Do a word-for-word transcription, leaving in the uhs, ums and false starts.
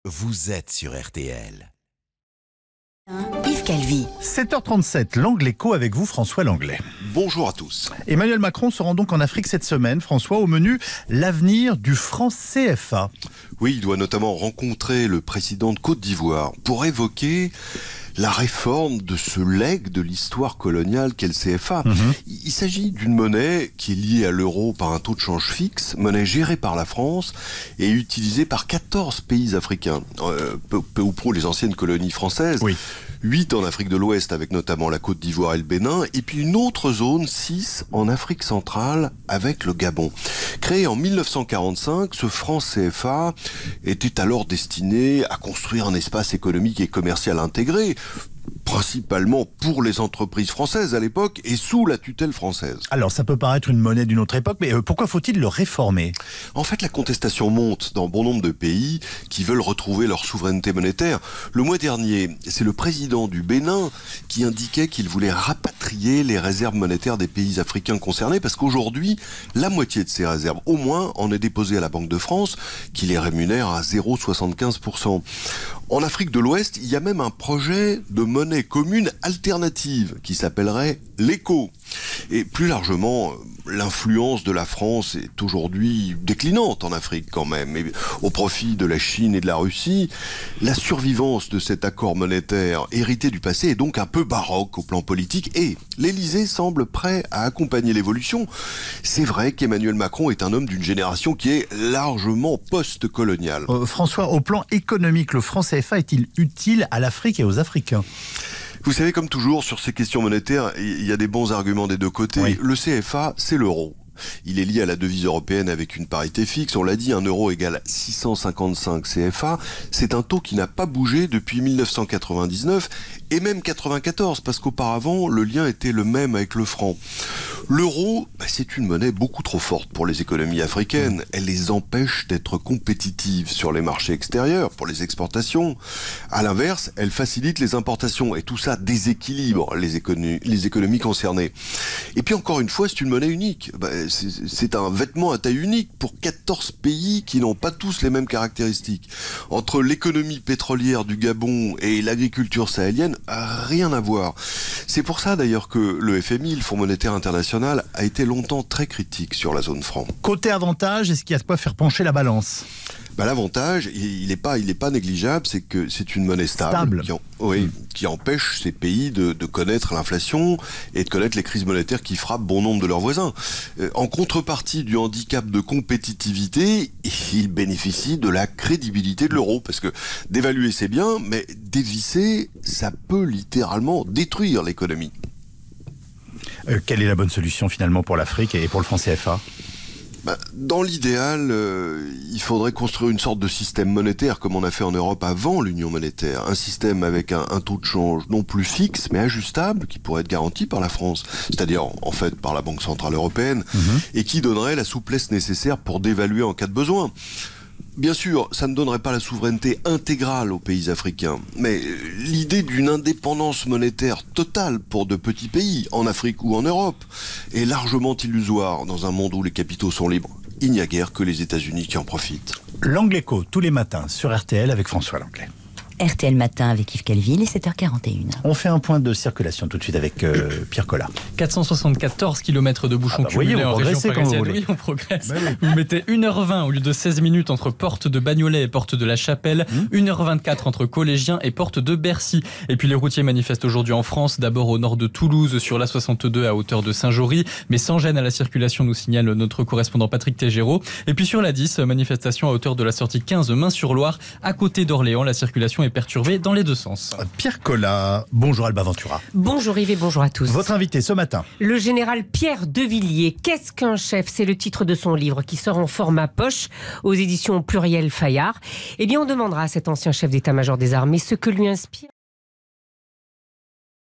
vous êtes sur R T L. Yves Calvi. sept heures trente-sept, l'Angle Écho avec vous, François Langlais. Bonjour à tous. Emmanuel Macron se rend donc en Afrique cette semaine. François, au menu, l'avenir du franc C F A. Oui, il doit notamment rencontrer le président de Côte d'Ivoire pour évoquer la réforme de ce legs de l'histoire coloniale qu'est le C F A. Mmh. Il s'agit d'une monnaie qui est liée à l'euro par un taux de change fixe, monnaie gérée par la France et utilisée par quatorze pays africains, euh, peu, peu ou prou les anciennes colonies françaises. Oui. huit en Afrique de l'Ouest avec notamment la Côte d'Ivoire et le Bénin, et puis une autre zone, six en Afrique centrale avec le Gabon. Créé en mille neuf cent quarante-cinq, ce franc C F A était alors destiné à construire un espace économique et commercial intégré, principalement pour les entreprises françaises à l'époque et sous la tutelle française. Alors ça peut paraître une monnaie d'une autre époque, mais euh, pourquoi faut-il le réformer ? En fait, la contestation monte dans bon nombre de pays qui veulent retrouver leur souveraineté monétaire. Le mois dernier, c'est le président du Bénin qui indiquait qu'il voulait rapatrier les réserves monétaires des pays africains concernés parce qu'aujourd'hui, la moitié de ces réserves, au moins, en est déposée à la Banque de France qui les rémunère à zéro virgule soixante-quinze pour cent. En Afrique de l'Ouest, il y a même un projet de monnaie commune alternative qui s'appellerait l'Éco. Et plus largement, l'influence de la France est aujourd'hui déclinante en Afrique quand même, et au profit de la Chine et de la Russie. La survivance de cet accord monétaire hérité du passé est donc un peu baroque au plan politique et l'Élysée semble prêt à accompagner l'évolution. C'est vrai qu'Emmanuel Macron est un homme d'une génération qui est largement post-coloniale. Euh, François, au plan économique, le franc C F A est-il utile à l'Afrique et aux Africains ? Vous savez, comme toujours, sur ces questions monétaires, il y a des bons arguments des deux côtés. Oui. Le C F A, c'est l'euro. Il est lié à la devise européenne avec une parité fixe. On l'a dit, un euro égale six cent cinquante-cinq C F A. C'est un taux qui n'a pas bougé depuis mille neuf cent quatre-vingt-dix-neuf et même quatre-vingt-quatorze, parce qu'auparavant, le lien était le même avec le franc. L'euro, bah, c'est une monnaie beaucoup trop forte pour les économies africaines. Elle les empêche d'être compétitives sur les marchés extérieurs, pour les exportations. À l'inverse, elle facilite les importations et tout ça déséquilibre les, économies, les économies concernées. Et puis encore une fois, c'est une monnaie unique. Bah, c'est, c'est un vêtement à taille unique pour quatorze pays qui n'ont pas tous les mêmes caractéristiques. Entre l'économie pétrolière du Gabon et l'agriculture sahélienne, rien à voir. C'est pour ça d'ailleurs que le F M I, le Fonds monétaire international, a été longtemps très critique sur la zone franc. Côté avantage, est-ce qu'il y a de quoi faire pencher la balance ? Bah, l'avantage, il n'est pas, il est pas négligeable, c'est que c'est une monnaie stable, stable. Qui, en, oui, mmh. qui empêche ces pays de, de connaître l'inflation et de connaître les crises monétaires qui frappent bon nombre de leurs voisins. Euh, en contrepartie du handicap de compétitivité, il bénéficie de la crédibilité de l'euro, parce que dévaluer c'est bien, mais dévisser, ça peut littéralement détruire l'économie. Euh, quelle est la bonne solution finalement pour l'Afrique et pour le franc C F A ? Bah, dans l'idéal, euh, il faudrait construire une sorte de système monétaire comme on a fait en Europe avant l'union monétaire. Un système avec un, un taux de change non plus fixe mais ajustable qui pourrait être garanti par la France, c'est-à-dire en fait par la Banque Centrale Européenne, mmh. et qui donnerait la souplesse nécessaire pour dévaluer en cas de besoin. Bien sûr, ça ne donnerait pas la souveraineté intégrale aux pays africains, mais l'idée d'une indépendance monétaire totale pour de petits pays, en Afrique ou en Europe, est largement illusoire dans un monde où les capitaux sont libres. Il n'y a guère que les États-Unis qui en profitent. L'Angle Écho, tous les matins sur R T L avec François Langlais. R T L Matin avec Yves Calvi, il est sept heures quarante et une. On fait un point de circulation tout de suite avec euh, Pierre Collat. quatre cent soixante-quatorze kilomètres de bouchons ah bah cumulés voyez, en région parisienne. Vous, oui, on progresse. Bah oui. Vous mettez une heure vingt au lieu de seize minutes entre porte de Bagnolet et porte de la Chapelle. Mmh. une heure vingt-quatre entre Collégiens et porte de Bercy. Et puis les routiers manifestent aujourd'hui en France, d'abord au nord de Toulouse, sur l'A soixante-deux à hauteur de Saint-Jory, mais sans gêne à la circulation, nous signale notre correspondant Patrick Tégéraud. Et puis sur la dix, manifestation à hauteur de la sortie quinze Main-sur-Loire, à côté d'Orléans. La circulation est perturbée dans les deux sens. Pierre Collat, bonjour Alba Ventura. Bonjour Yves et bonjour à tous. Votre invité ce matin. Le général Pierre de Villiers. Qu'est-ce qu'un chef ? C'est le titre de son livre qui sort en format poche aux éditions Pluriel Fayard. Eh bien, on demandera à cet ancien chef d'état-major des armées ce que lui inspire